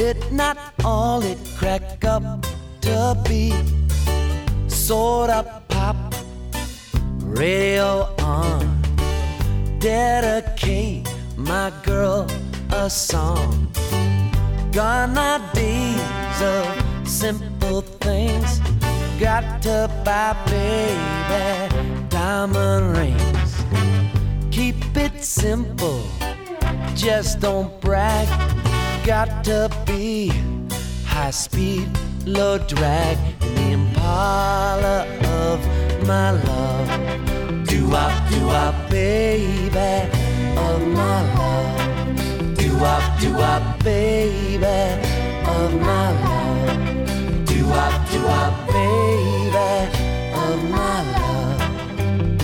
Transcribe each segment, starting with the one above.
it not all it crack up to be? Sorta pop, radio on, dedicate my girl a song. Gone are days of simple things, got to buy baby diamond rings. Keep it simple, just don't brag, got to be high speed, low drag in the Impala of my love. Do-wop, baby, of my love. Do-wop, baby, of my love. Do-wop, baby, of my love.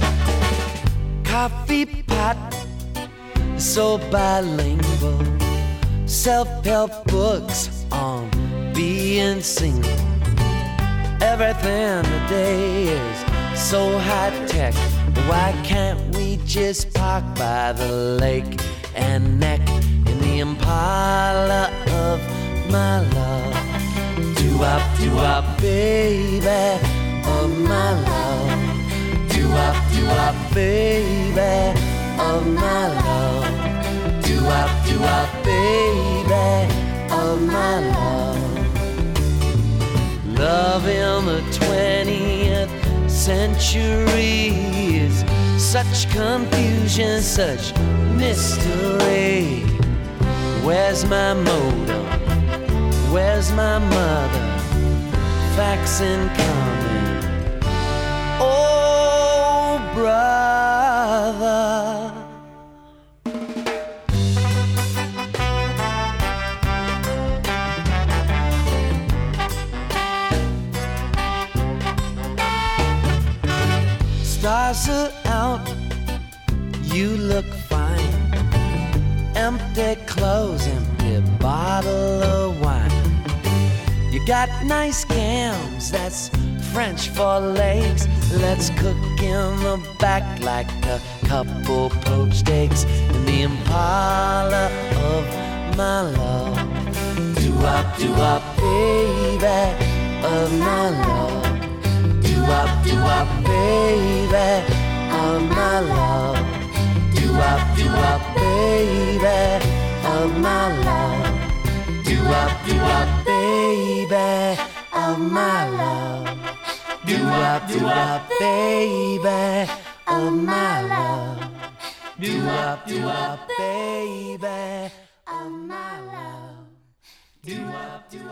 Coffee pot, so bilingual. Self-help books on being single. Everything today is so high-tech. Why can't we just park by the lake and neck in the Impala of my love? Do-wop, baby, of my love. Do-wop, baby, of my love. Do-wop, baby, of my love. Love in the 20th century is such confusion, such mystery. Where's my modem? Where's my mother? Faxing coming. Oh, brother. Stars are out, you look fine. Empty clothes, empty bottle of wine. You got nice gams, that's French for legs. Let's cook in the back like a couple poached eggs in the Impala of my love. Do-wop, baby, of my love. Do-wop, baby, of my love. Do-wop, baby, of my love. Do-wop, baby, of my love. Do-wop, baby, of my love. Do-wop, baby, of my love. Do-wop, baby.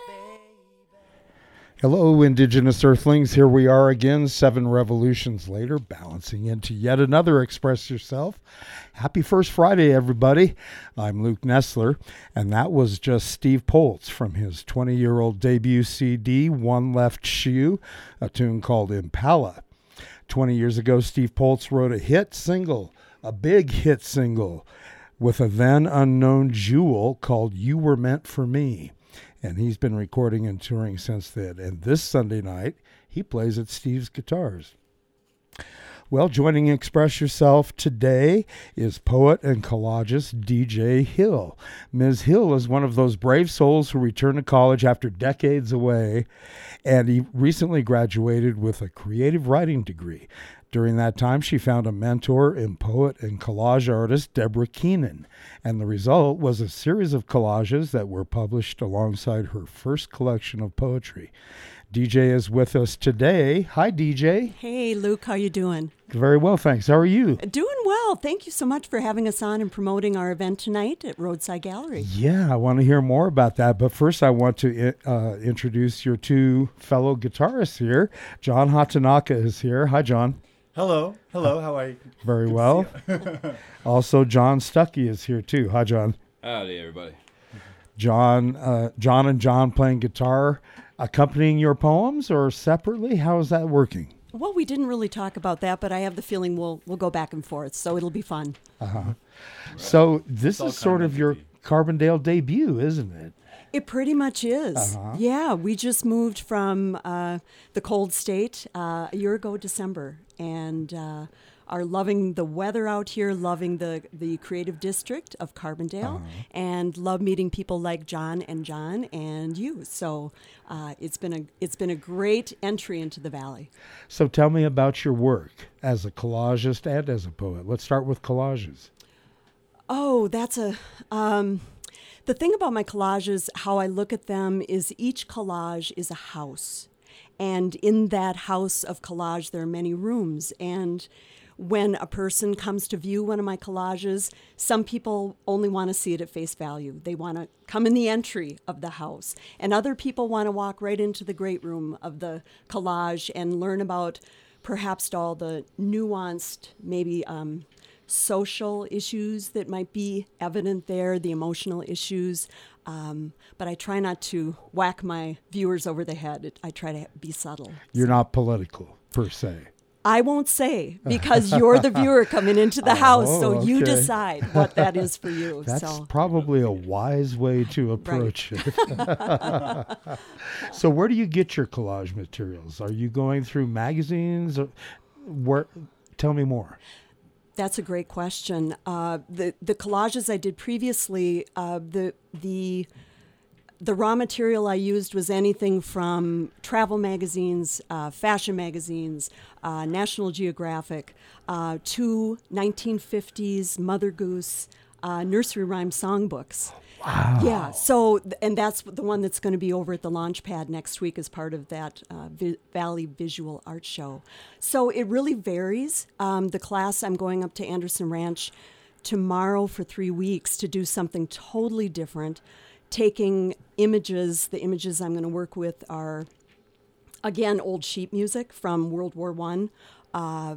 Hello, Indigenous Earthlings. Here we are again, 7 revolutions later, balancing into yet another Express Yourself. Happy First Friday, everybody. I'm Luke Nestler, and that was just Steve Poltz from his 20-year-old debut CD, One Left Shoe, a tune called Impala. 20 years ago, Steve Poltz wrote a hit single, a big hit single, with a then unknown jewel called You Were Meant for Me. And he's been recording and touring since then. And this Sunday night, he plays at Steve's Guitars. Well, joining Express Yourself today is poet and collagist DJ Hill. Ms. Hill is one of those brave souls who returned to college after decades away, and he recently graduated with a creative writing degree. During that time, she found a mentor in poet and collage artist Deborah Keenan, and the result was a series of collages that were published alongside her first collection of poetry. DJ is with us today. Hi, DJ. Hey, Luke. How you doing? Very well, thanks. How are you? Doing well. Thank you so much for having us on and promoting our event tonight at Roadside Gallery. Yeah, I want to hear more about that. But first, I want to introduce your two fellow guitarists here. John Hatanaka is here. Hi, John. Hello. How are you? Very well. Also, John Stuckey is here, too. Hi, John. Howdy, everybody. John and John playing guitar, accompanying your poems, or separately? How is that working? Well, we didn't really talk about that, but I have the feeling we'll go back and forth, so it'll be fun. Uh-huh. Right. So this is sort of your Carbondale debut, isn't it? It pretty much is. Uh-huh. Yeah, we just moved from the cold state a year ago, December, and are loving the weather out here, loving the creative district of Carbondale, and love meeting people like John and you. So it's been a great entry into the Valley. So tell me about your work as a collagist and as a poet. Let's start with collages. Oh, that's the thing about my collages, how I look at them is each collage is a house. And in that house of collage, there are many rooms. And when a person comes to view one of my collages, some people only want to see it at face value. They want to come in the entry of the house. And other people want to walk right into the great room of the collage and learn about perhaps all the nuanced, maybe social issues that might be evident there, the emotional issues. But I try not to whack my viewers over the head. I try to be subtle. You're not political, per se. I won't say, because you're the viewer coming into the house, so you okay. decide what that is for you. That's probably a wise way to approach it. So where do you get your collage materials? Are you going through magazines? Or tell me more. That's a great question. The collages I did previously, the raw material I used was anything from travel magazines, fashion magazines, National Geographic, to 1950s Mother Goose nursery rhyme songbooks. Wow. Yeah, so, and that's the one that's going to be over at the Launchpad next week as part of that Valley Visual Art Show. So it really varies. The class, I'm going up to Anderson Ranch tomorrow for 3 weeks to do something totally different. Taking images, the images I'm going to work with are, again, old sheet music from World War I,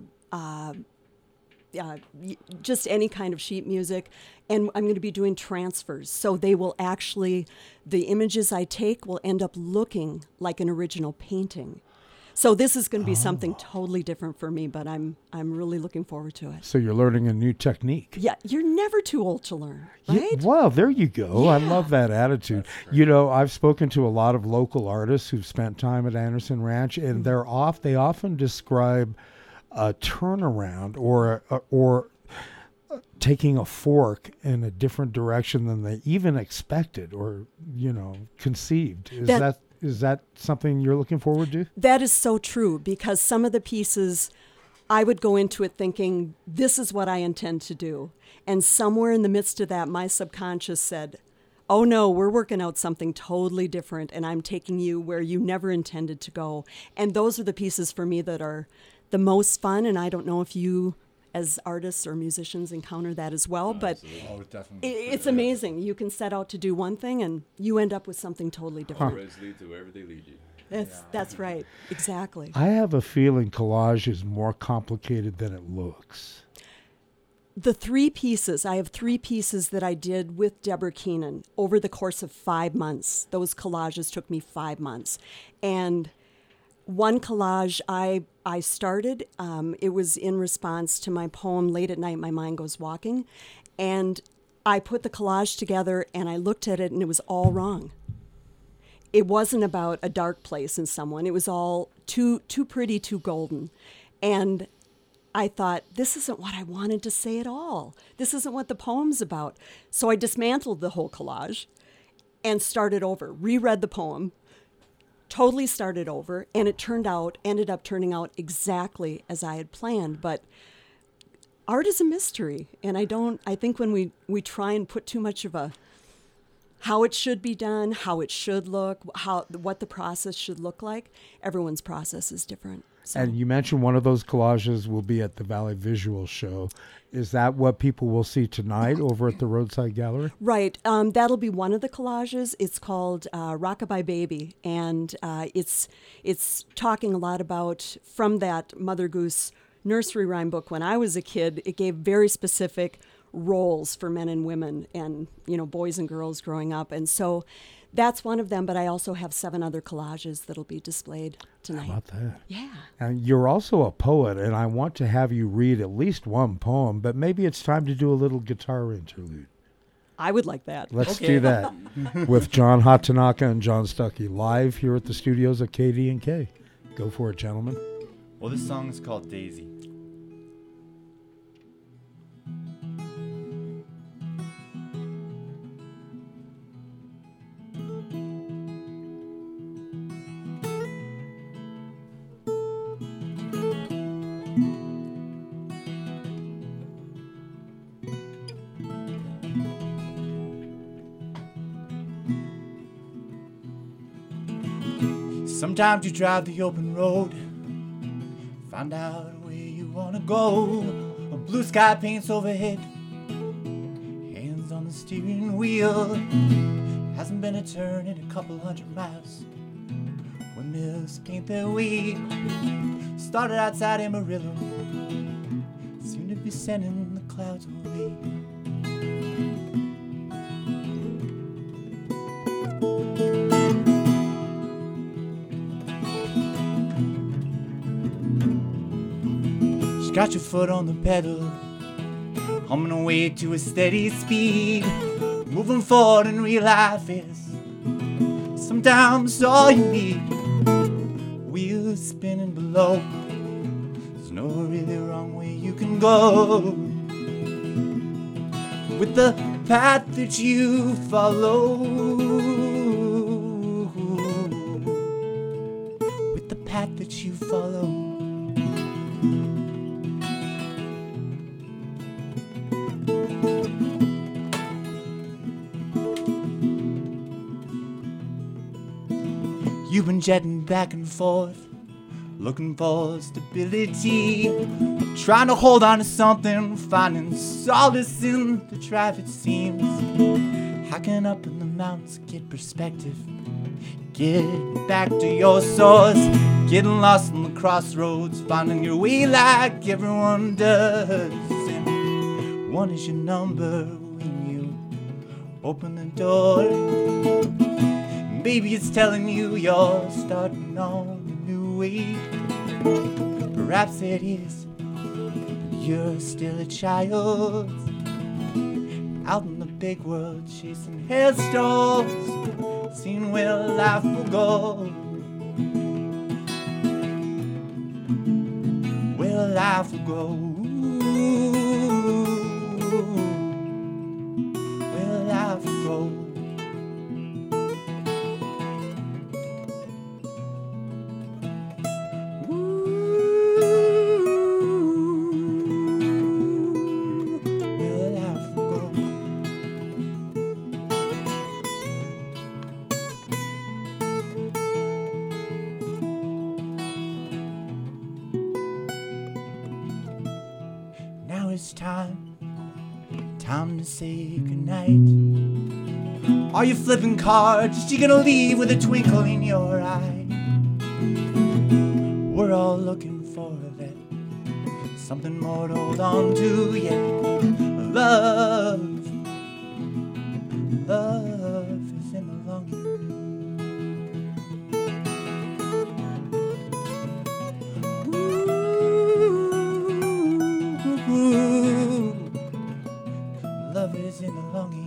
just any kind of sheet music, and I'm going to be doing transfers. So they will actually, the images I take will end up looking like an original painting. So this is going to be something totally different for me, but I'm really looking forward to it. So you're learning a new technique. Yeah, you're never too old to learn, right? Yeah, well, there you go. Yeah. I love that attitude. You know, I've spoken to a lot of local artists who've spent time at Anderson Ranch, and they often describe a turnaround or taking a fork in a different direction than they even expected or, conceived. Is that something you're looking forward to? That is so true, because some of the pieces, I would go into it thinking, this is what I intend to do. And somewhere in the midst of that, my subconscious said, oh no, we're working out something totally different, and I'm taking you where you never intended to go. And those are the pieces for me that are the most fun, and I don't know if you as artists or musicians encounter that as well, but it's amazing. You can set out to do one thing and you end up with something totally different. Roads lead to wherever they lead you. That's right. Exactly. I have a feeling collage is more complicated than it looks. The 3 pieces, I have 3 pieces that I did with Deborah Keenan over the course of 5 months. Those collages took me 5 months. And one collage I started, it was in response to my poem, Late at Night My Mind Goes Walking. And I put the collage together and I looked at it and it was all wrong. It wasn't about a dark place in someone. It was all too pretty, too golden. And I thought, this isn't what I wanted to say at all. This isn't what the poem's about. So I dismantled the whole collage and started over, reread the poem, totally started over, and it ended up turning out exactly as I had planned. But art is a mystery, and I think when we try and put too much of how it should be done, how it should look, what the process should look like, everyone's process is different. So. And you mentioned one of those collages will be at the Valley Visual Show. Is that what people will see tonight over at the Roadside Gallery? Right. That'll be one of the collages. It's called Rockabye Baby, and it's talking a lot about, from that Mother Goose nursery rhyme book when I was a kid, it gave very specific roles for men and women and, boys and girls growing up. And so that's one of them, but I also have 7 other collages that'll be displayed tonight. How about that? Yeah. And you're also a poet, and I want to have you read at least one poem, but maybe it's time to do a little guitar interlude. I would like that. Let's do that with John Hatanaka and John Stuckey live here at the studios of KD&K. Go for it, gentlemen. Well, this song is called Daisy. Sometimes you drive the open road, find out where you wanna go. A blue sky paints overhead, hands on the steering wheel. Hasn't been a turn in a couple 100 miles. Windmills paint their wheel. Started outside Amarillo, seem to be sending the clouds away. Got your foot on the pedal, humming away to a steady speed, moving forward in real life is sometimes all you need. Wheels spinning below, there's no really wrong way you can go with the path that you follow. With the path that you follow. You've been jetting back and forth, looking for stability, trying to hold on to something, finding solace in the drive it seems. Hiking up in the mountains, get perspective, get back to your source, getting lost in the crossroads, finding your way like everyone does. And one is your number when you open the door. Maybe it's telling you you're starting on a new way. Perhaps it is, but you're still a child, out in the big world chasing hailstones, seeing where life will go, where life will go, where life will go. It's time to say goodnight. Are you flipping cards? You gonna leave with a twinkle in your eye? We're all looking for that something more to hold on to, yeah. Love is in the longing. Love is in the longing.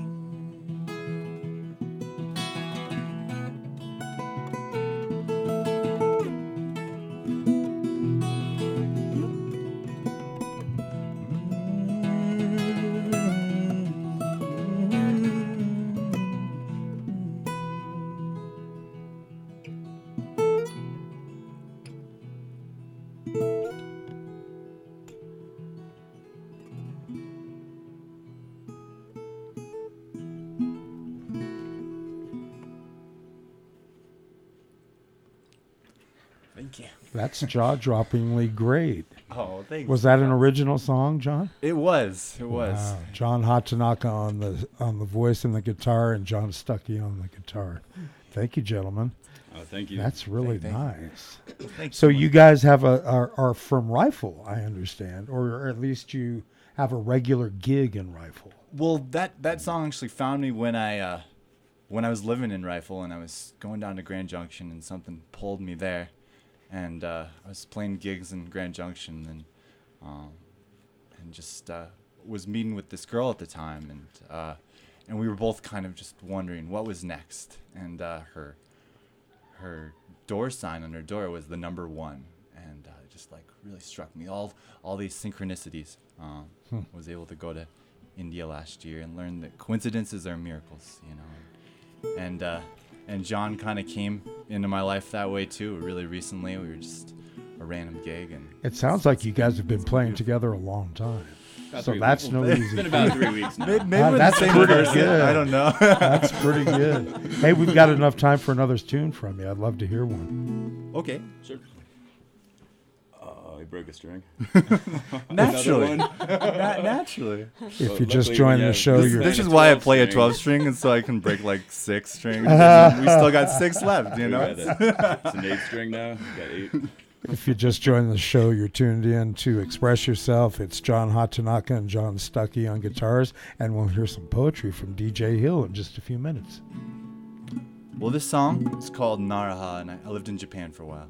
Thank you. That's jaw-droppingly great. Oh, thanks. Was that an original song, John? It was. Wow. John Hatanaka on the voice and the guitar, and John Stuckey on the guitar. Thank you, gentlemen. Oh, thank you. That's really Thank you. nice. Thanks. So you guys are from Rifle, I understand, or at least you have a regular gig in Rifle. Well, that song actually found me when I was living in Rifle, and I was going down to Grand Junction, and something pulled me there. And I was playing gigs in Grand Junction, and just was meeting with this girl at the time, and we were both kind of just wondering what was next. And her door sign on her door was the number 1, and it just like really struck me. All these synchronicities. Was able to go to India last year and learn that coincidences are miracles, you know. And John kind of came into my life that way too. Really recently, we were just a random gig, and It sounds like you guys have been playing together a long time. About So 3 that's weeks. no It's easy been about feat. 3 weeks now. Maybe Ah, we're that's the same pretty person. good. I don't know. That's pretty good. Hey, we've got enough time for another tune from you. I'd love to hear one. Okay. Sure. I broke a string. Naturally. Another one. Naturally. If you just luckily, joined yeah, the show, this you're This is a why I 12 play a string. 12 string, and so I can break like 6 strings. And we still got 6 left, you know? It's an 8 string now. We got 8. If you just joined the show, you're tuned in to Express Yourself. It's John Hatanaka and John Stuckey on guitars, and we'll hear some poetry from DJ Hill in just a few minutes. Well, this song is called Naraha, and I lived in Japan for a while.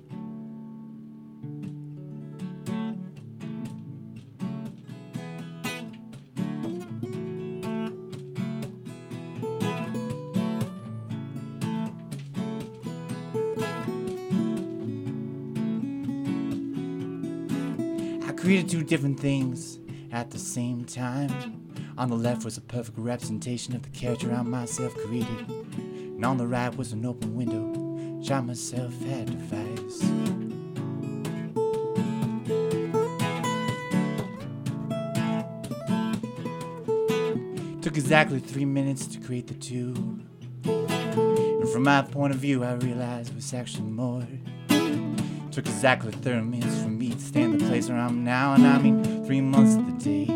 I created 2 different things at the same time. On the left was a perfect representation of the character I myself created. And on the right was an open window, which I myself had devised. Took exactly 3 minutes to create the 2. And from my point of view, I realized it was actually more. Took exactly 30 minutes for me to stay in the place where I'm now, and I mean 3 months of the day.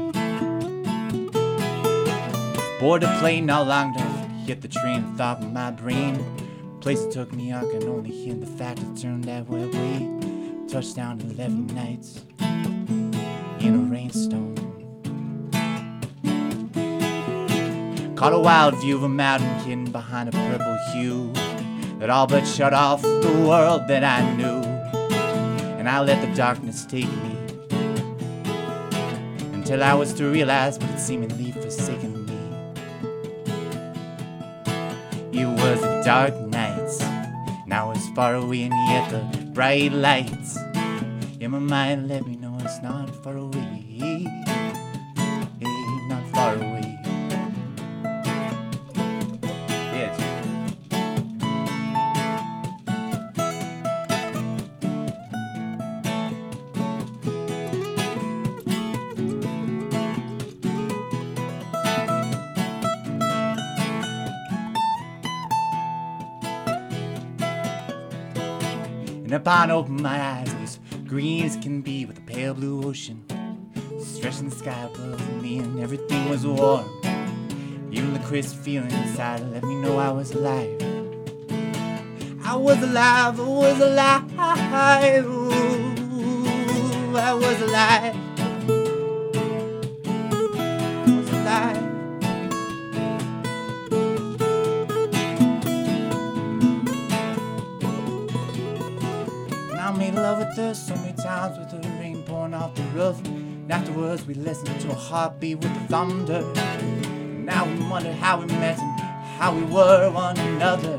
Board the plane, not long enough to hit the train of thought in my brain. Place it took me, I can only hear the fact it turned that way. Touchdown 11 nights in a rainstorm. Caught a wild view of a mountain hidden behind a purple hue that all but shut off the world that I knew. And I let the darkness take me until I was to realize what had seemingly forsaken me. It was a dark night, and I was far away, and yet the bright lights in my mind let me know it's not far away, not far away. Yes. And upon opening my eyes, it was green as can be with a pale blue ocean stretching the sky above me, and everything was warm. Even the crisp feeling inside let me know I was alive. I was alive, I was alive, ooh, I was alive. I was alive. And I made love with her so many times with the rain pouring off the roof. And afterwards we listened to a heartbeat with the thunder. And now we wonder how we met and how we were one another.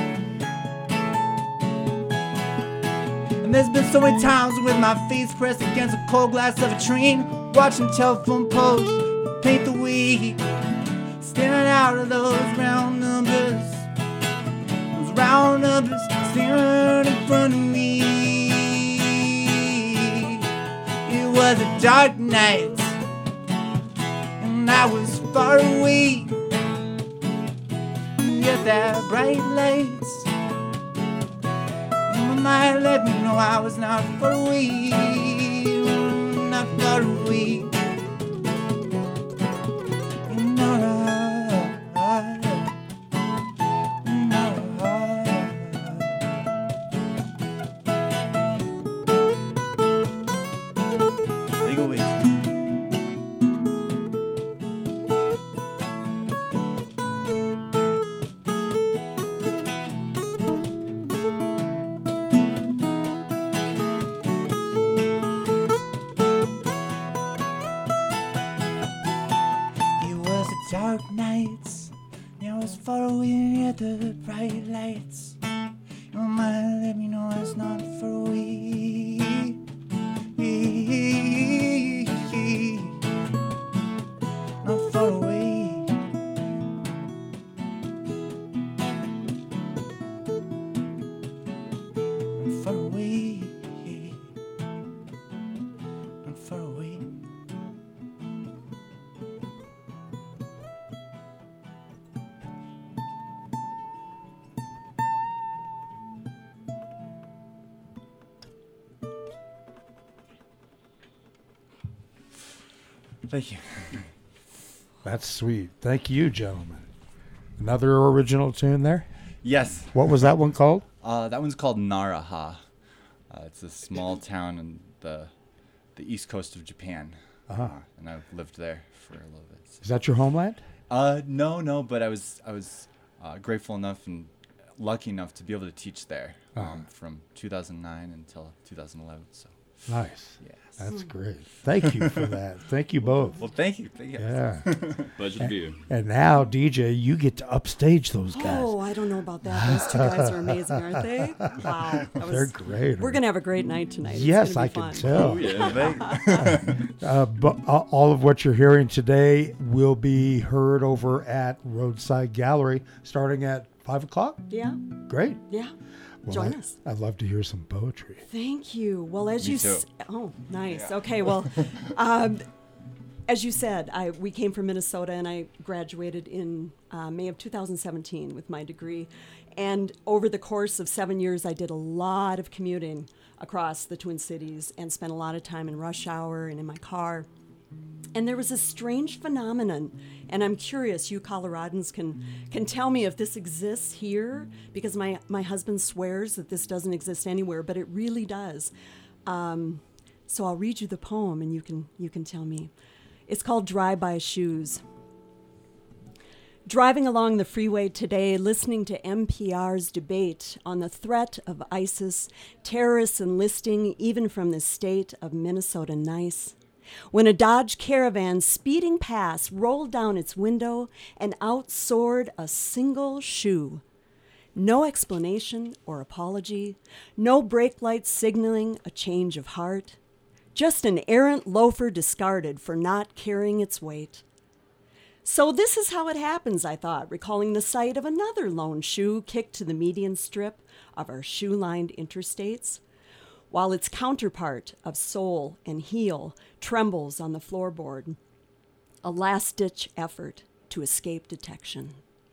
And there's been so many times with my face pressed against the cold glass of a train, watching telephone poles paint the way, staring out of those round numbers. Those round numbers staring in front of me. It was a dark night, and I was far away. Yet that bright lights in my mind let me know I was not far away, not far away. Legal ways. It was a dark night, and I was far away at the bright lights. Your mind let me know I was not far away. Not far away. Not far away. Not far away. Thank you. That's sweet. Thank you, gentlemen. Another original tune there? Yes. What was that one called? That one's called Naraha. It's a small town in the east coast of Japan. And I've lived there for a little bit. Is that your homeland? No, but I was grateful enough and lucky enough to be able to teach there from 2009 until 2011. So Nice. yes. That's great. Thank you for that. Thank you both. Well, thank you. Yeah. Pleasure to be here. And now, DJ, you get to upstage those guys. Oh, I don't know about that. Those two guys are amazing, aren't they? Wow. They're great. We're going to have a great night tonight. It's Yes, gonna I be can fun. tell. Oh, yeah. But all of what you're hearing today will be heard over at Roadside Gallery starting at 5 o'clock. Yeah, Great. yeah. Well, Join us. I'd love to hear some poetry. Thank you. Well, as Me you too. oh, nice. Okay, well, as you said, we came from Minnesota, and I graduated in May of 2017 with my degree. And over the course of 7 years, I did a lot of commuting across the Twin Cities and spent a lot of time in rush hour and in my car. And there was a strange phenomenon, and I'm curious, you Coloradans can tell me if this exists here, because my husband swears that this doesn't exist anywhere, but it really does. So I'll read you the poem, and you can tell me. It's called Drive-By Shoes. Driving along the freeway today, listening to NPR's debate on the threat of ISIS, terrorists enlisting even from the state of Minnesota nice, when a Dodge Caravan speeding past rolled down its window and out soared a single shoe. No explanation or apology, no brake light signaling a change of heart, just an errant loafer discarded for not carrying its weight. So this is how it happens, I thought, recalling the sight of another lone shoe kicked to the median strip of our shoe-lined interstates, while its counterpart of sole and heel trembles on the floorboard, a last-ditch effort to escape detection.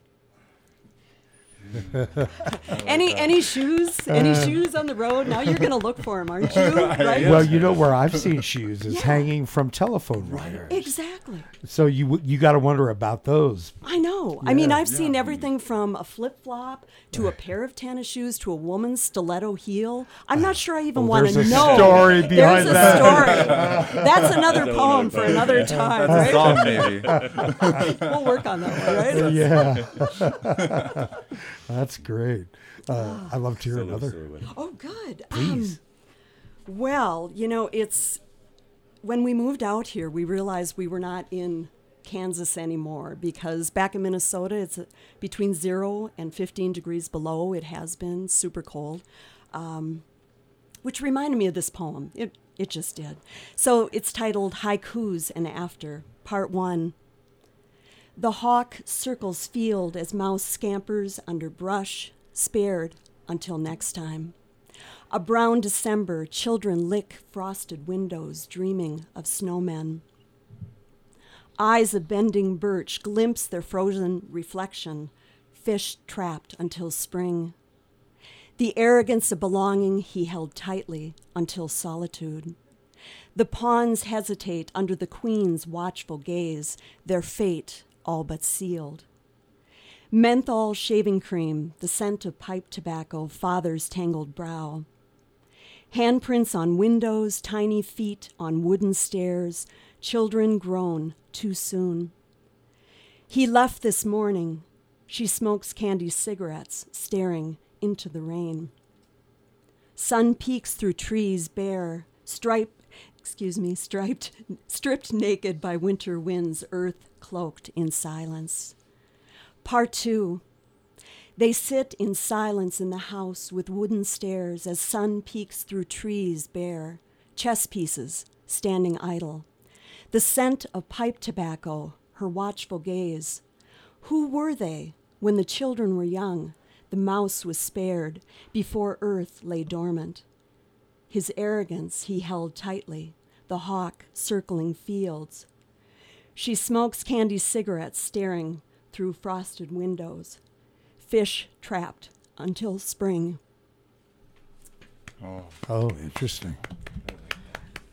Any shoes? Any shoes on the road? Now you're going to look for them, aren't you? Right? Well, you know where I've seen shoes is hanging from telephone wires. Exactly. So you got to wonder about those. I know. I mean, I've seen everything from a flip-flop to a pair of tennis shoes to a woman's stiletto heel. I'm not sure I even want to there's a know. story behind There's a story. That's another poem for another time, right? Song, maybe. We'll work on that one, right? Yeah. That's great. I love to hear another. Oh, good. Please. Well, you know, it's when we moved out here, we realized we were not in Kansas anymore, because back in Minnesota, it's between 0 and 15 degrees below. It has been super cold, which reminded me of this poem. It just did. So it's titled Haikus and After, Part 1. The hawk circles field as mouse scampers under brush, spared until next time. A brown December, children lick frosted windows, dreaming of snowmen. Eyes of bending birch glimpse their frozen reflection, fish trapped until spring. The arrogance of belonging he held tightly until solitude. The pawns hesitate under the queen's watchful gaze, their fate all but sealed. Menthol shaving cream, the scent of pipe tobacco, father's tangled brow. Handprints on windows, tiny feet on wooden stairs, children grown too soon. He left this morning. She smokes candy cigarettes, staring into the rain. Sun peeks through trees bare, stripped naked by winter winds, earth cloaked in silence. Part 2. They sit in silence in the house with wooden stairs as sun peeks through trees bare, chess pieces standing idle. The scent of pipe tobacco, her watchful gaze. Who were they when the children were young? The mouse was spared before earth lay dormant. His arrogance he held tightly, the hawk circling fields. She smokes candy cigarettes, staring through frosted windows. Fish trapped until spring. Oh, interesting.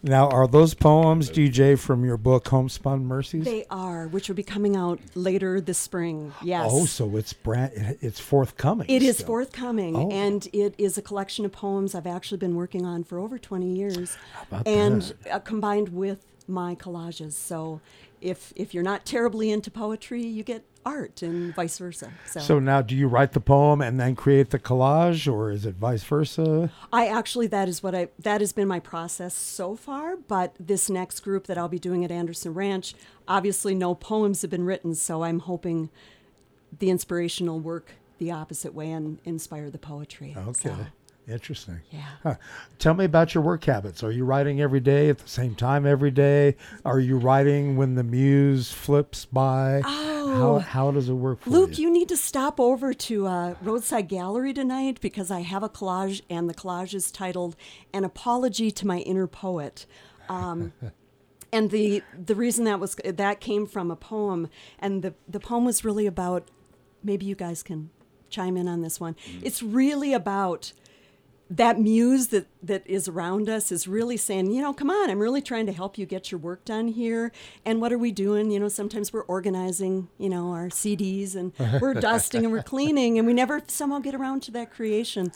Now, are those poems, DJ, from your book Homespun Mercies? They are, which will be coming out later this spring. Yes. Oh, so it's forthcoming. It is still. forthcoming, Oh. and it is a collection of poems I've actually been working on for over 20 years, about and combined with my collages. So, if you're not terribly into poetry, you get art, and vice versa. So now, do you write the poem and then create the collage, or is it vice versa? I actually, that has been my process so far, but this next group that I'll be doing at Anderson Ranch, obviously no poems have been written, so I'm hoping the inspiration will work the opposite way and inspire the poetry. Okay. So, Interesting. yeah. Huh. Tell me about your work habits. Are you writing every day at the same time every day? Are you writing when the muse flips by? Oh. How does it work for Luke, you? you need to stop over to Roadside Gallery tonight because I have a collage, and the collage is titled "An Apology to My Inner Poet." And the reason that came from a poem, and the poem was really about. Maybe you guys can chime in on this one. It's really about that muse that is around us is really saying, come on, I'm really trying to help you get your work done here. And what are we doing? Sometimes we're organizing, our CDs, and we're dusting and we're cleaning, and we never somehow get around to that creation.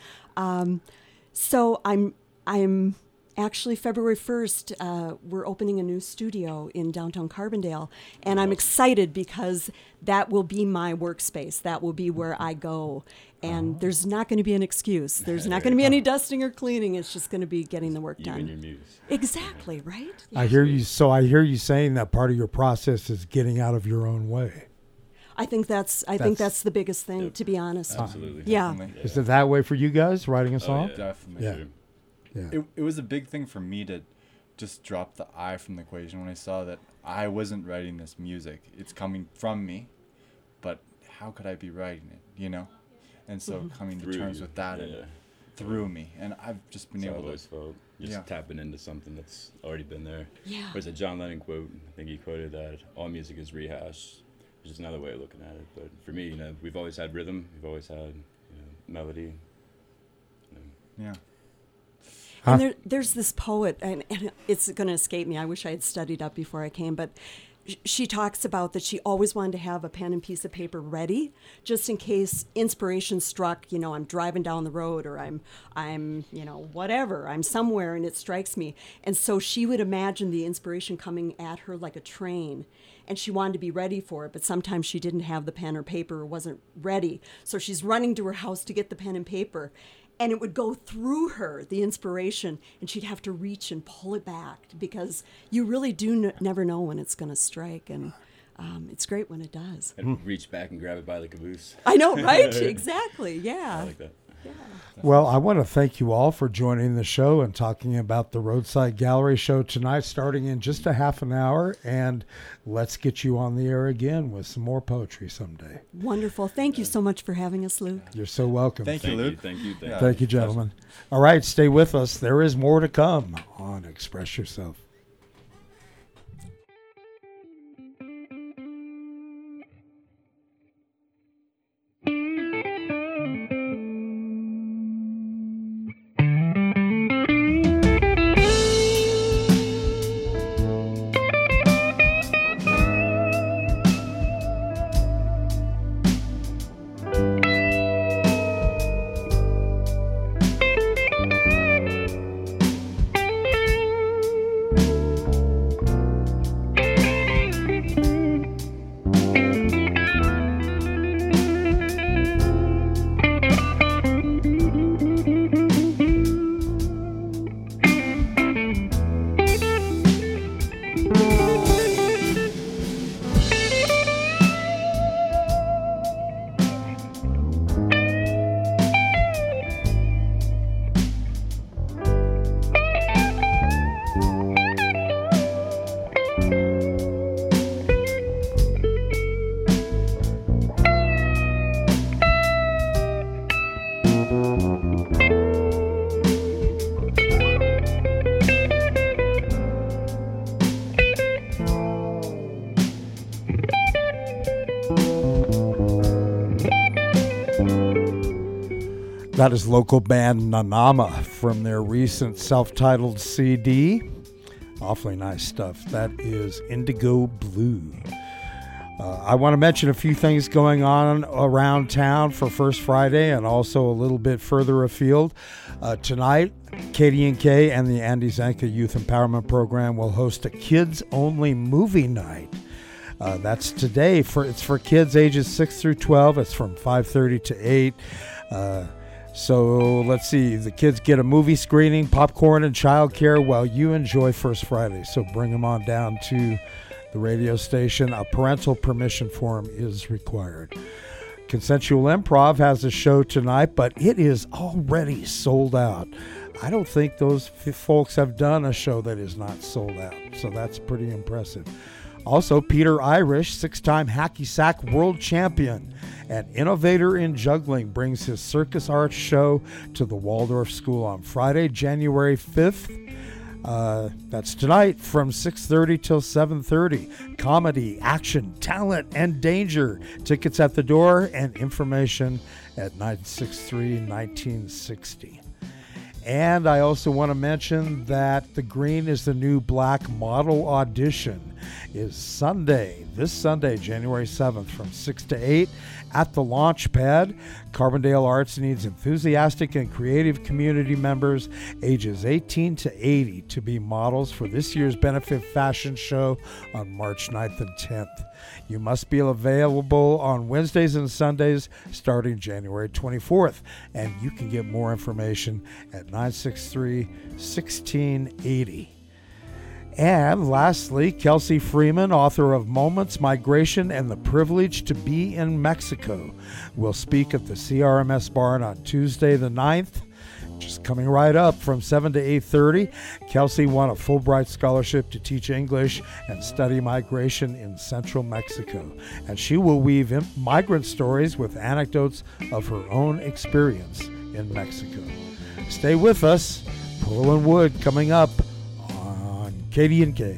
So I'm actually February 1st, we're opening a new studio in downtown Carbondale, and I'm excited because that will be my workspace. That will be where I go. And there's not going to be an excuse. There's not going to be any dusting or cleaning. It's just going to be getting the work You and your done. muse. Exactly, right? I hear you. So I hear you saying that part of your process is getting out of your own way. I think that's the biggest thing, Yep. to be honest. Absolutely. Yeah. Definitely. Is it that way for you guys writing a song? yeah. Definitely. Yeah. Sure. Yeah. It was a big thing for me to just drop the I from the equation when I saw that I wasn't writing this music. It's coming from me, but how could I be writing it, And so coming to Through terms you. with that and Yeah. through me. And I've just been That's how I've able always to. felt. Just Yeah. tapping into something that's already been there. Yeah. There's a John Lennon quote. I think he quoted that all music is rehash. It's just another way of looking at it. But for me, we've always had rhythm. We've always had melody. Yeah. Huh? And there's this poet, and it's going to escape me. I wish I had studied up before I came, but she talks about that she always wanted to have a pen and piece of paper ready, just in case inspiration struck. I'm driving down the road, or I'm whatever. I'm somewhere, and it strikes me. And so she would imagine the inspiration coming at her like a train, and she wanted to be ready for it. But sometimes she didn't have the pen or paper, or wasn't ready. So she's running to her house to get the pen and paper. And it would go through her, the inspiration, and she'd have to reach and pull it back because you really do never know when it's going to strike. And it's great when it does. And reach back and grab it by the caboose. I know, right? Exactly. I Yeah. like that. Well, I want to thank you all for joining the show and talking about the Roadside Gallery show tonight, starting in just a half an hour. And let's get you on the air again with some more poetry someday. Wonderful. Thank you so much for having us, Luke. You're so welcome. Thank you, Luke. Thank you. Yeah. Thank you, gentlemen. All right, stay with us. There is more to come on Express Yourself. That is local band Nanama from their recent self-titled CD. Awfully nice stuff. That is Indigo Blue. I want to mention a few things going on around town for First Friday and also a little bit further afield. Tonight, KDNK and the Andy Zanka Youth Empowerment Program will host a kids-only movie night. That's today. It's for kids ages 6 through 12. It's from 5:30 to 8. So let's see. The kids get a movie screening, popcorn, and childcare while you enjoy First Friday. So bring them on down to the radio station. A parental permission form is required. Consensual Improv has a show tonight, but it is already sold out. I don't think those folks have done a show that is not sold out. So that's pretty impressive. Also, Peter Irish, 6-time hacky sack world champion and innovator in juggling, brings his circus arts show to the Waldorf School on Friday, January 5th. That's tonight from 6:30 till 7:30. Comedy, action, talent, and danger. Tickets at the door and information at 963-1960. And I also want to mention that The Green is the New Black model audition is Sunday, this Sunday, January 7th from 6 to 8 at the Launchpad. Carbondale Arts needs enthusiastic and creative community members ages 18 to 80 to be models for this year's benefit fashion show on March 9th and 10th. You must be available on Wednesdays and Sundays starting January 24th, and you can get more information at 963-1680. And lastly, Kelsey Freeman, author of Moments, Migration, and the Privilege to Be in Mexico, will speak at the CRMS Barn on Tuesday the 9th. Just coming right up from 7 to 8:30. Kelsey won a Fulbright scholarship to teach English and study migration in central Mexico. And she will weave in migrant stories with anecdotes of her own experience in Mexico. Stay with us. Pulling Wood coming up on KDNK.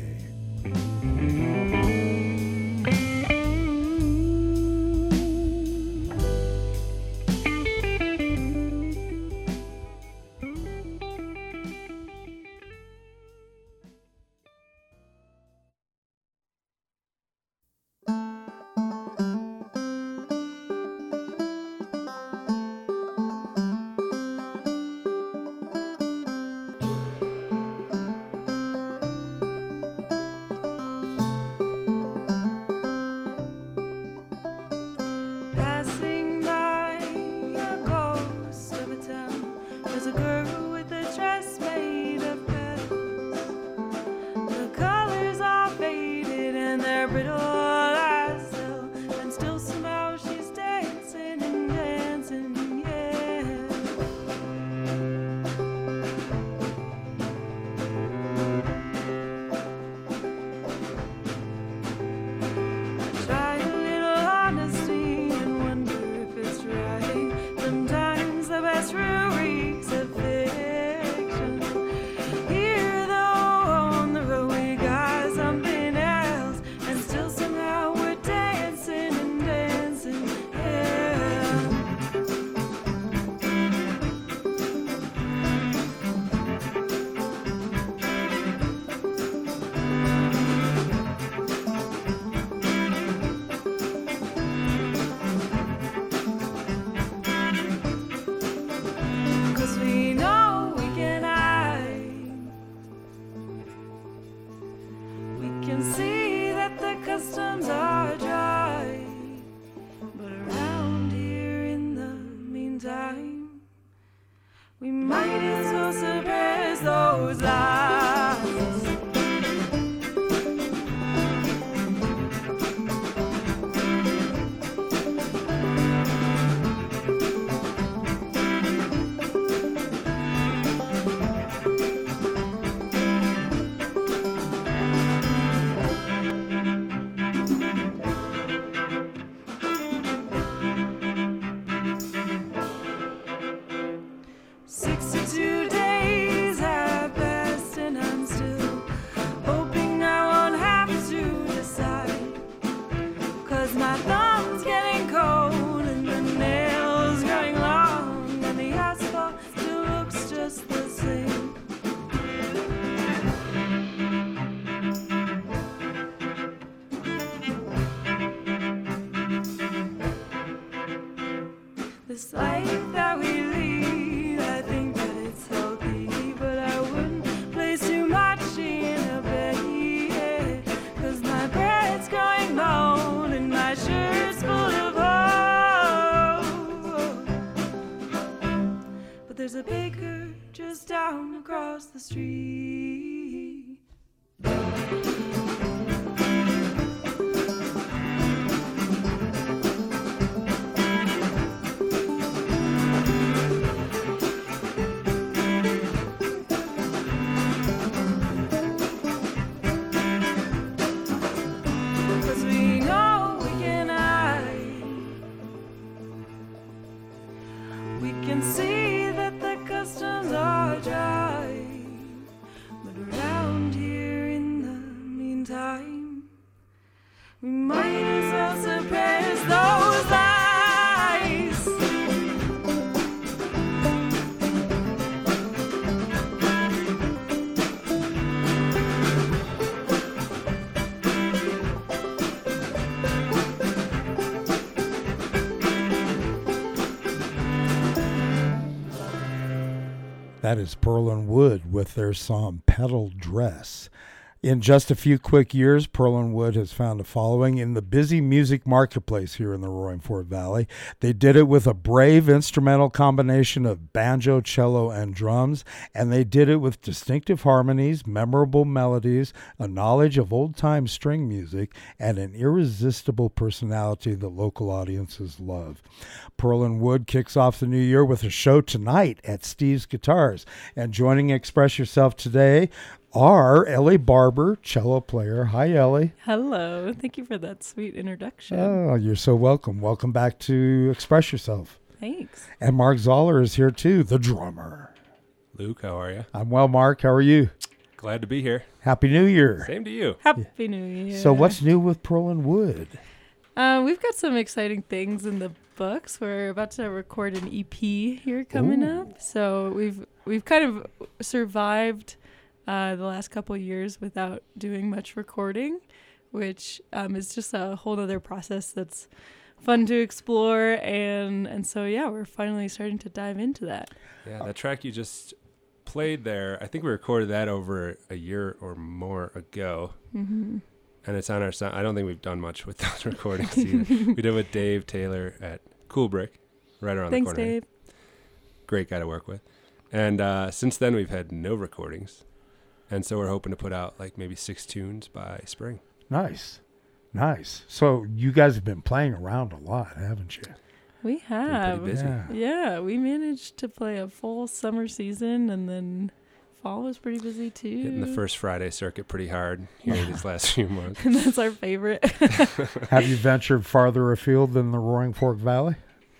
there's a baker just down across the street. See that the customs are dry, but around here in the meantime, we might as well suppress those lies. That is Pearl and Wood with their song Petal Dress. In just a few quick years, Pearl and Wood has found a following in the busy music marketplace here in the Roaring Fork Valley. They did it with a brave instrumental combination of banjo, cello, and drums, and they did it with distinctive harmonies, memorable melodies, a knowledge of old-time string music, and an irresistible personality that local audiences love. Pearl and Wood kicks off the new year with a show tonight at Steve's Guitars. And joining Express Yourself today are Ellie Barber, cello player. Hi, Ellie. Hello. Thank you for that sweet introduction. Oh, you're so welcome. Welcome back to Express Yourself. Thanks. And Mark Zoller is here too, the drummer. Luke, how are you? I'm well, Mark. How are you? Glad to be here. Happy New Year. Same to you. Happy New Year. So what's new with Pearl and Wood? We've got some exciting things in the books. We're about to record an EP here coming up. So we've kind of survived the last couple of years without doing much recording, which is just a whole other process that's fun to explore. And so, yeah, we're finally starting to dive into that. Yeah, that track you just played there, I think we recorded that over a year or more ago. Mm-hmm. And it's on our sound. I don't think we've done much with those recordings either. We did with Dave Taylor at Cool Brick, right around Thanks, the corner. Dave. Great guy to work with. And since then, we've had no recordings. And so we're hoping to put out like maybe 6 tunes by spring. Nice. So you guys have been playing around a lot, haven't you? We have. Been pretty busy. Yeah, we managed to play a full summer season, and then fall was pretty busy too. Hitting the first Friday circuit pretty hard here these last few months. And that's our favorite. Have you ventured farther afield than the Roaring Fork Valley?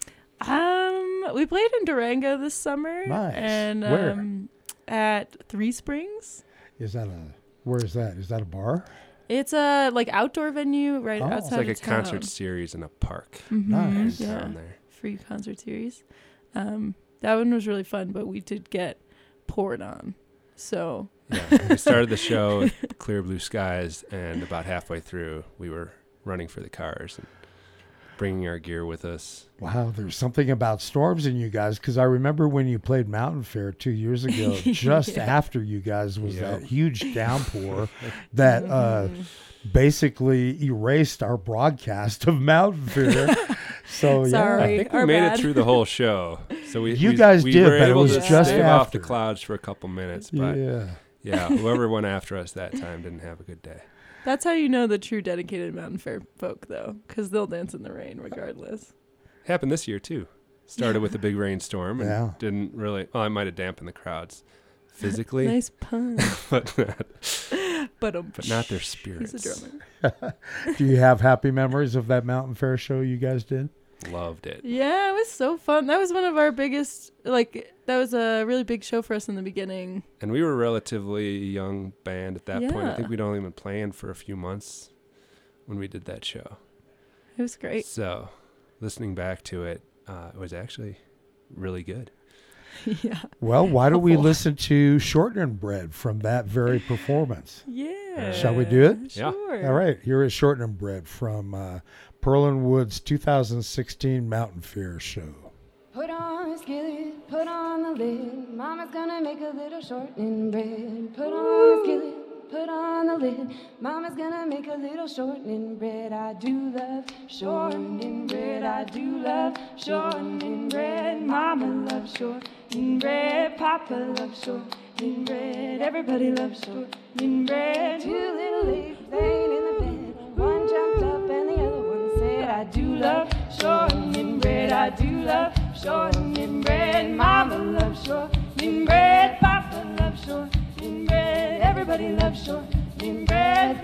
We played in Durango this summer. Nice. And Where? At Three Springs. Where is that? Is that a bar? It's a like outdoor venue right outside It's like of a town. concert series in a park. Mm-hmm. Nice. Yeah. Down there. Free concert series. That one was really fun, but we did get poured on. So Yeah, we started the show with clear blue skies, and about halfway through, we were running for the cars and bringing our gear with us. Wow, there's something about storms in you guys, because I remember when you played Mountain Fair 2 years ago, just after you guys was that huge downpour that basically erased our broadcast of Mountain Fair. So Sorry. I think we Our made bad. it through the whole show. So we guys we did, were but it able was to just stave off after. the clouds for a couple minutes. But yeah. whoever went after us that time didn't have a good day. that's how you know the true dedicated Mountain Fair folk, though, because they'll dance in the rain regardless. Happened this year too. Started with a big rainstorm and didn't really. Well, I might have dampened the crowds physically, Nice pun. but not their He's spirits. a drummer. Do you have happy memories of that Mountain Fair show you guys did? Loved it. Yeah, it was so fun. That was one of our biggest, that was a really big show for us in the beginning. And we were a relatively young band at that point. I Yeah. think we'd only been playing for a few months when we did that show. It was great. So, listening back to it, it was actually really good. Yeah. Well, why don't we listen to Shortening Bread from that very performance? Yeah. Shall we do it? Yeah. Sure. All right, here is Shortening Bread from Pearl and Wood's 2016 Mountain Fair show. Put on a skillet, put on the lid. Mama's gonna make a little shortening bread. Put on a skillet, put on the lid. Mama's gonna make a little shortening bread. I do love shortening bread. I do love shortening bread. Mama loves shortening shortbread. Papa loves shortbread. Everybody loves shortbread. Two little leaves laying in the bed. One jumped up and the other one said, I do love shortbread. I do love shortbread. Mama loves shortbread. Papa loves shortbread. Everybody loves shortbread.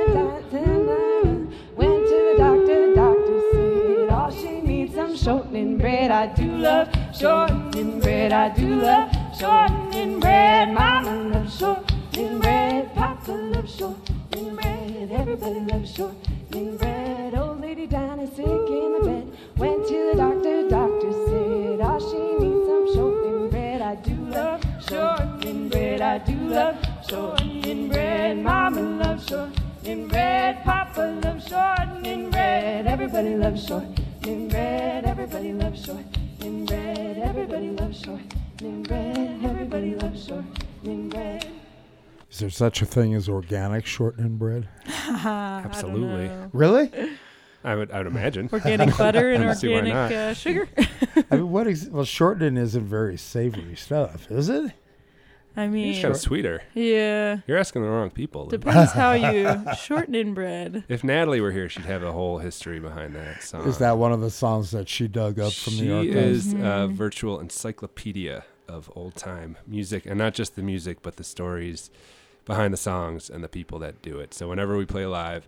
Went to the doctor. Doctor said all she needs some shortbread. I do love shortbread. I do love shortbread. Mama loves shortbread. Papa loves shortbread. Everybody loves shortbread. Old lady Dinah sick in the bed. Went to the doctor. Doctor said all she needs some shortbread. I do love shortbread. I do love shortbread. Mama loves shortbread. Papa loves shortbread. Everybody loves shortbread. Everybody loves shortbread. Everybody loves shortbread. Everybody loves shortbread. Is there such a thing as organic shortening bread? Absolutely. Really? I would imagine. Organic butter and I don't see why organic sugar. I mean, well, shortening isn't very savory stuff, is it? I mean, It's kind of sweeter. yeah. You're asking the wrong people. Luke. Depends how you shorten in bread. If Natalie were here, she'd have a whole history behind that song. Is that one of the songs that she dug up from she the archives? is a virtual encyclopedia of old time music, and not just the music, but the stories behind the songs and the people that do it. So whenever we play live,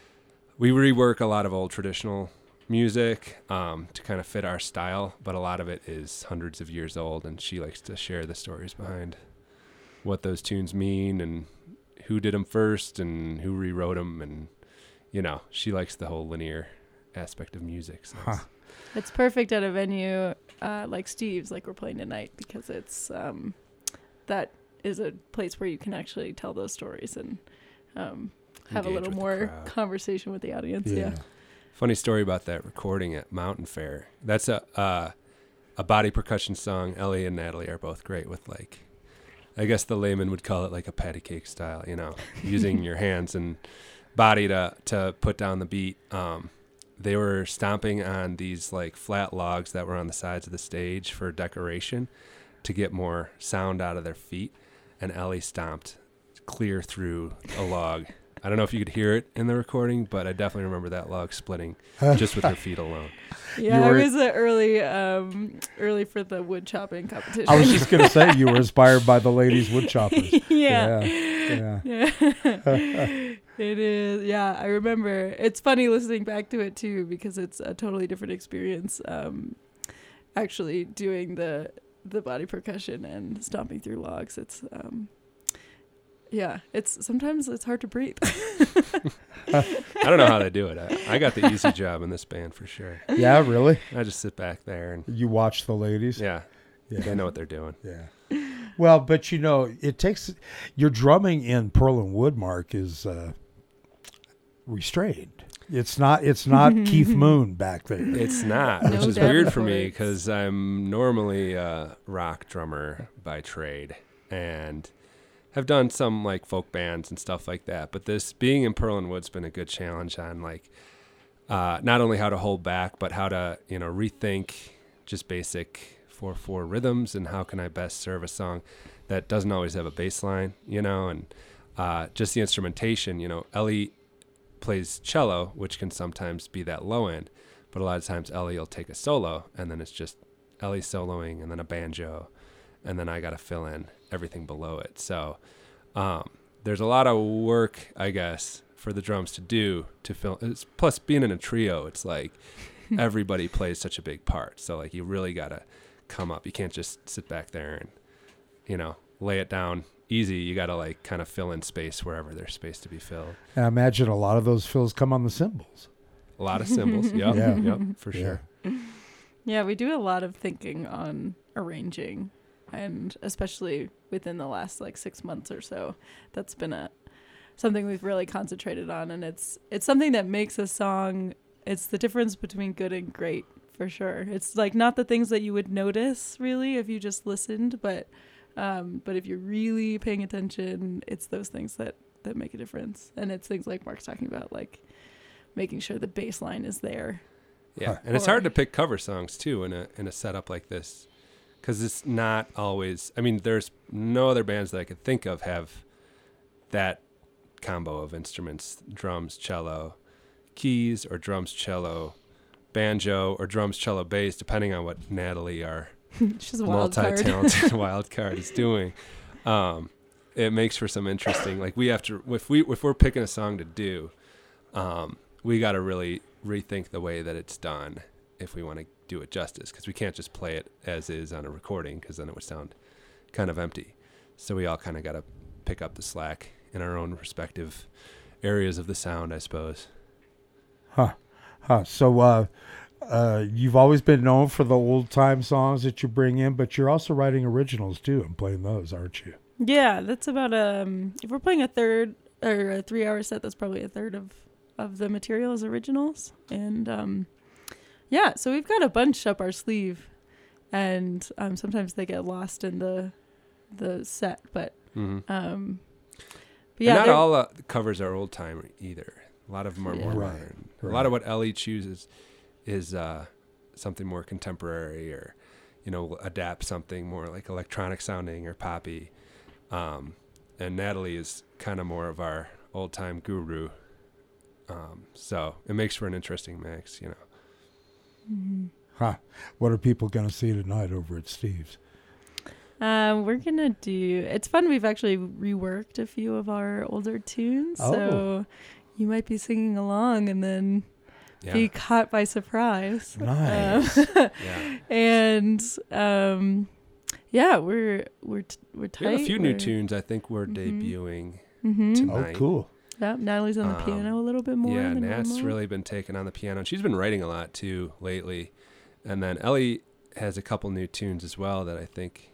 we rework a lot of old traditional music to kind of fit our style, but a lot of it is hundreds of years old, and she likes to share the stories behind what those tunes mean and who did them first and who rewrote them, and she likes the whole linear aspect of music. So It's perfect at a venue like Steve's, like we're playing tonight, because it's that is a place where you can actually tell those stories and have a Engage little with the more crowd. conversation with the audience. Yeah. Funny story about that recording at Mountain Fair. That's a body percussion song. Ellie and Natalie are both great with, like, I guess the layman would call it like a patty cake style, using your hands and body to put down the beat. They were stomping on these like flat logs that were on the sides of the stage for decoration to get more sound out of their feet. And Ellie stomped clear through a log. I don't know if you could hear it in the recording, but I definitely remember that log splitting just with her feet alone. Yeah, I was early for the wood chopping competition. I was just going to say you were inspired by the ladies wood choppers. Yeah. Yeah. It is. Yeah, I remember. It's funny listening back to it too, because it's a totally different experience. Actually doing the body percussion and stomping through logs. It's sometimes it's hard to breathe. I don't know how they do it. I got the easy job in this band for sure. Yeah, really? I just sit back there and You watch the ladies? yeah, they know what they're doing. Yeah. Well, but it takes your drumming in Pearl and Woodmark is restrained. It's not Keith Moon back there. It's not, No which is doubt weird for about me it. because I'm normally a rock drummer by trade and have done some like folk bands and stuff like that. But this being in Pearl and Wood's been a good challenge on like not only how to hold back, but how to rethink just basic 4/4 rhythms and how can I best serve a song that doesn't always have a bass line, and just the instrumentation. Ellie plays cello, which can sometimes be that low end, but a lot of times Ellie will take a solo and then it's just Ellie soloing and then a banjo, and then I got to fill in everything below it. So there's a lot of work, I guess, for the drums to do to fill. Plus being in a trio, it's like everybody plays such a big part. So like you really got to come up. You can't just sit back there and, lay it down easy. You got to like kind of fill in space wherever there's space to be filled. And I imagine a lot of those fills come on the cymbals. A lot of cymbals. Yep. Yeah. Yep. For sure. Yeah, we do a lot of thinking on arranging, and especially within the last like 6 months or so, that's been something we've really concentrated on, and it's something that makes a song. It's the difference between good and great, for sure. It's like not the things that you would notice really if you just listened, but if you're really paying attention, it's those things that make a difference, and it's things like Mark's talking about, like making sure the bass line is there. Yeah, and it's hard to pick cover songs too in a setup like this, because it's not always. I mean, there's no other bands that I could think of have that combo of instruments: drums, cello, keys, or drums, cello, banjo, or drums, cello, bass, depending on what Natalie, our She's a wild card. multi-talented wild card, is doing. It makes for some interesting. Like we have to, if we're picking a song to do, we got to really rethink the way that it's done if we want to do it justice, because we can't just play it as is on a recording, because then it would sound kind of empty. So we all kind of got to pick up the slack in our own respective areas of the sound, I suppose. So you've always been known for the old time songs that you bring in, but you're also writing originals too and playing those, aren't you? Yeah, that's about if we're playing a third or a 3-hour set, that's probably a third of the material as originals. And yeah, so we've got a bunch up our sleeve, and sometimes they get lost in the set, but Mm-hmm. but yeah, and not all covers are old time either. A lot of them are more Right. modern. A lot of what Ellie chooses is something more contemporary, or will adapt something more like electronic sounding or poppy. And Natalie is kind of more of our old time guru. So it makes for an interesting mix, Huh. What are people going to see tonight over at Steve's? we're gonna do. It's fun. We've actually reworked a few of our older tunes, so you might be singing along and then be caught by surprise. Nice. Yeah. And yeah, we're tight. We have a few new tunes I think we're debuting Mm-hmm. tonight. Oh, cool. Yeah, Natalie's on the piano a little bit more. Yeah, than Nat's normal. really been taking on the piano. And she's been writing a lot too lately. And then Ellie has a couple new tunes as well that I think,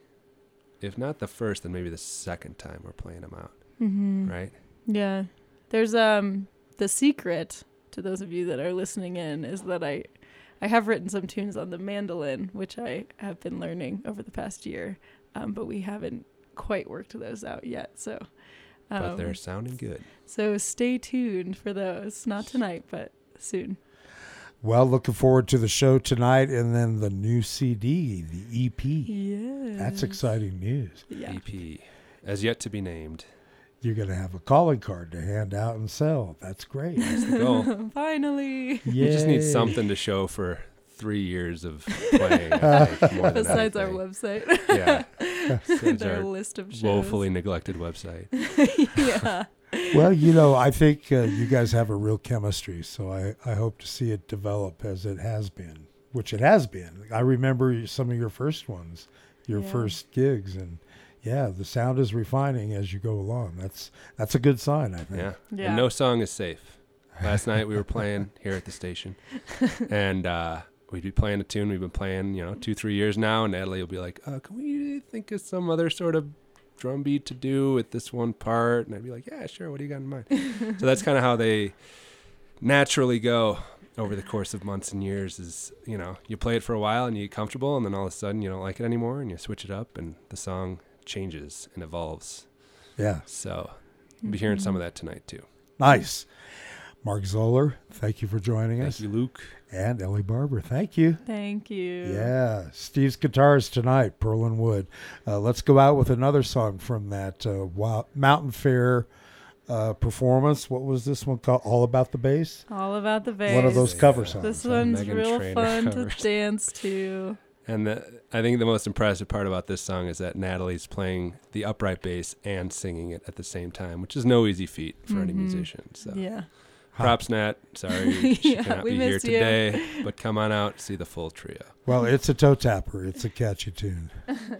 if not the first, then maybe the second time we're playing them out. Mm-hmm. Right? Yeah. There's the secret to those of you that are listening in is that I have written some tunes on the mandolin, which I have been learning over the past year, but we haven't quite worked those out yet. So, But they're sounding good. So stay tuned for those. Not tonight, but soon. Well, looking forward to the show tonight and then the new CD, the EP. Yeah. That's exciting news. Yeah. EP, as yet to be named. You're going to have a calling card to hand out and sell. That's great. That's the goal. Finally. We just need Yay. something to show for 3 years of playing. I think, more than Besides our anything. website. Yeah. Besides Our our list of shows. woefully neglected website. Yeah. Well, I think you guys have a real chemistry, so I hope to see it develop as it has been, which it has been. I remember some of your first ones, your first gigs, and yeah, the sound is refining as you go along. That's a good sign, I think. Yeah. Yeah. And no song is safe. Last night we were playing here at the station, and we'd be playing a tune we've been playing, 2-3 years now, and Natalie will be like, can we think of some other sort of drum beat to do with this one part? And I'd be like, yeah, sure. What do you got in mind? So that's kind of how they naturally go over the course of months and years is, you play it for a while and you get comfortable, and then all of a sudden you don't like it anymore and you switch it up and the song changes and evolves. Yeah. So you'll be hearing some of that tonight too. Nice. Mark Zoller, thank you for joining us. Thank you, Luke. And Ellie Barber, thank you. Thank you. Yeah, Steve's Guitars tonight, Pearl and Wood. Let's go out with another song from that Mountain Fair performance. What was this one called? All About the Bass? All About the Bass. One of those cover songs. This huh? one's Meghan real Trainor fun covers. to dance to. And I think the most impressive part about this song is that Natalie's playing the upright bass and singing it at the same time, which is no easy feat for any musician. So Yeah. props, Nat. Sorry she Yeah, cannot we be here missed you. today, but come on out, see the full trio. Well, it's a toe tapper. It's a catchy tune.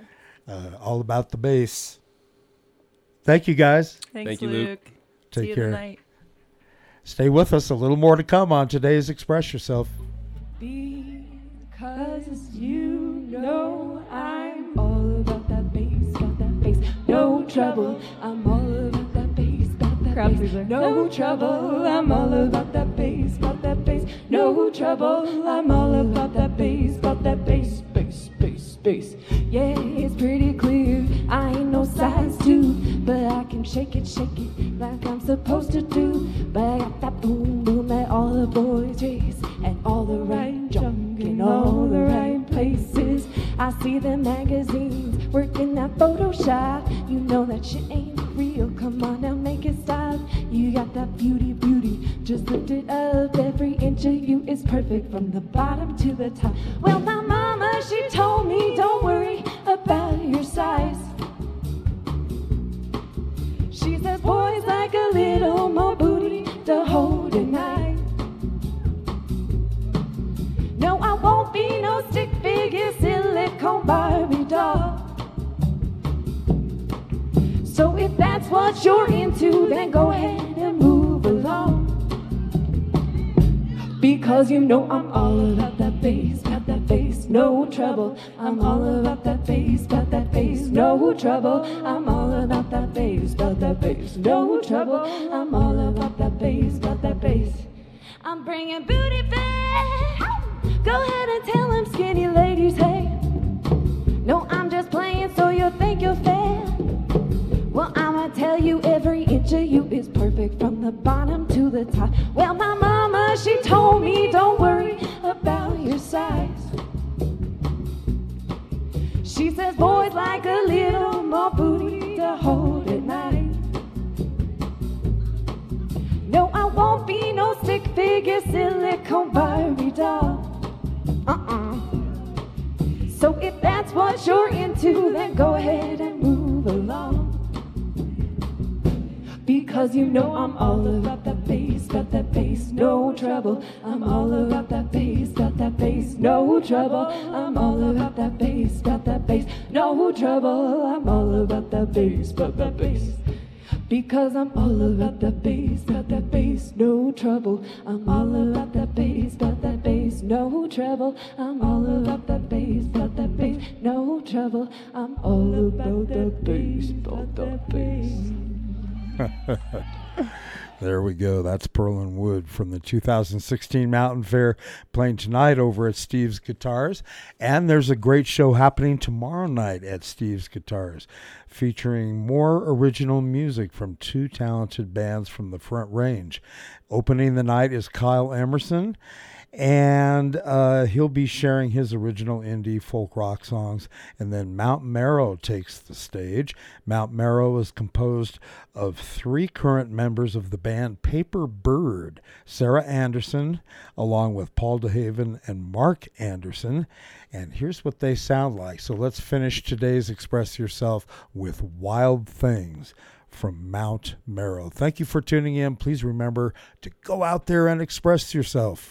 All About the Bass. Thank you, guys. Thanks, Thank you, Luke. Luke. Take See you care. tonight. Stay with us. A little more to come on today's Express Yourself. Because you know I'm all about that bass, no trouble. I'm all about that bass, Crowd pleaser. no trouble. I'm all about that bass, no trouble. I'm all about that bass, bass. Yeah, it's pretty clear. I ain't no size 2, but I can shake it like I'm supposed to do. But I got that boom boom that all the boys chase, and all the right junk in all the right places. I see the magazines not Photoshop. You know that shit ain't real. Come on now, make it stop. You got that beauty, just lift it up. Every inch of you is perfect from the bottom to the top. Well, my mama, she told me, don't worry about your size. She says boys like a little more booty to hold at night. No, I won't be no stick figure silicone Barbie doll. So if that's what you're into, then go ahead and move along. Because you know I'm all about that bass, no trouble. I'm all about that bass, no trouble. I'm all about that bass, no trouble. I'm all about that bass. I'm bringing booty back. Go ahead and tell them skinny ladies, hey. No, I'm just playing so you'll think you're fair. Well, I'ma tell you every inch of you is perfect from the bottom to the top. Well, my mama, she told me don't worry about your size. She says boys like a little more booty to hold at night. No, I won't be no stick figure silicone Barbie doll. So if that's what you're into, then go ahead and move along. Because you know I'm all about that bass, no trouble. I'm all about that bass, no trouble. I'm all about that bass, no trouble. I'm all about that bass. Because I'm all about that bass, no trouble. I'm all about that bass, no trouble. I'm all about that bass, no trouble. I'm all about that bass. There we go. That's Pearlin Wood from the 2016 Mountain Fair, playing tonight over at Steve's Guitars. And there's a great show happening tomorrow night at Steve's Guitars, featuring more original music from two talented bands from the Front Range. Opening the night is Kyle Emerson, and he'll be sharing his original indie folk rock songs. And then Mount Marrow takes the stage. Mount Marrow is composed of three current members of the band Paper Bird: Sarah Anderson, along with Paul DeHaven and Mark Anderson. And here's what they sound like. So let's finish today's Express Yourself with Wild Things from Mount Marrow. Thank you for tuning in. Please remember to go out there and express yourself.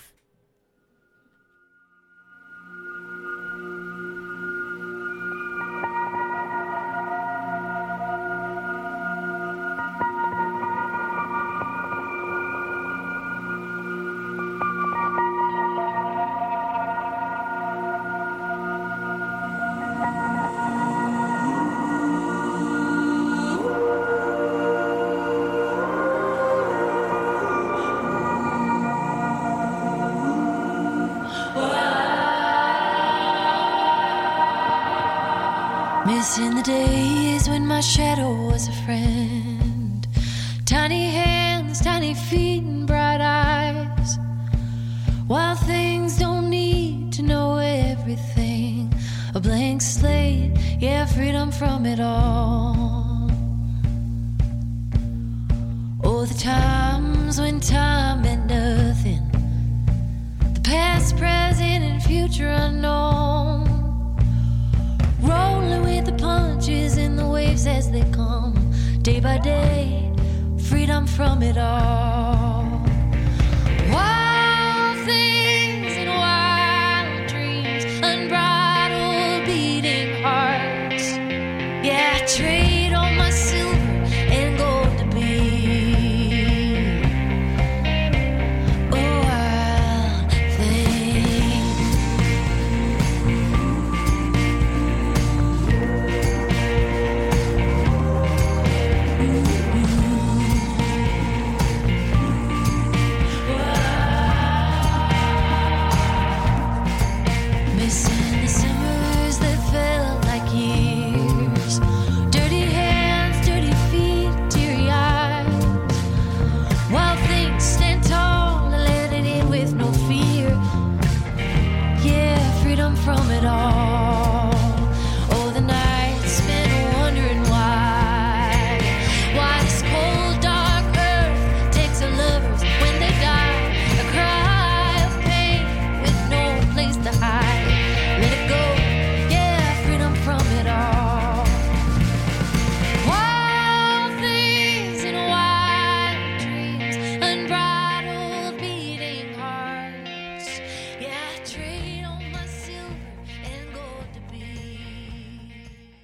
Missing the days when my shadow was a friend. Tiny hands, tiny feet, and bright eyes. Wild things don't need to know everything. A blank slate, yeah, freedom from it all. Oh, the times when time meant nothing. The past, present, and future unknown. Rolling with the punches in the waves as they come. Day by day, freedom from it all. Wild things and wild dreams, unbridled beating hearts. Yeah,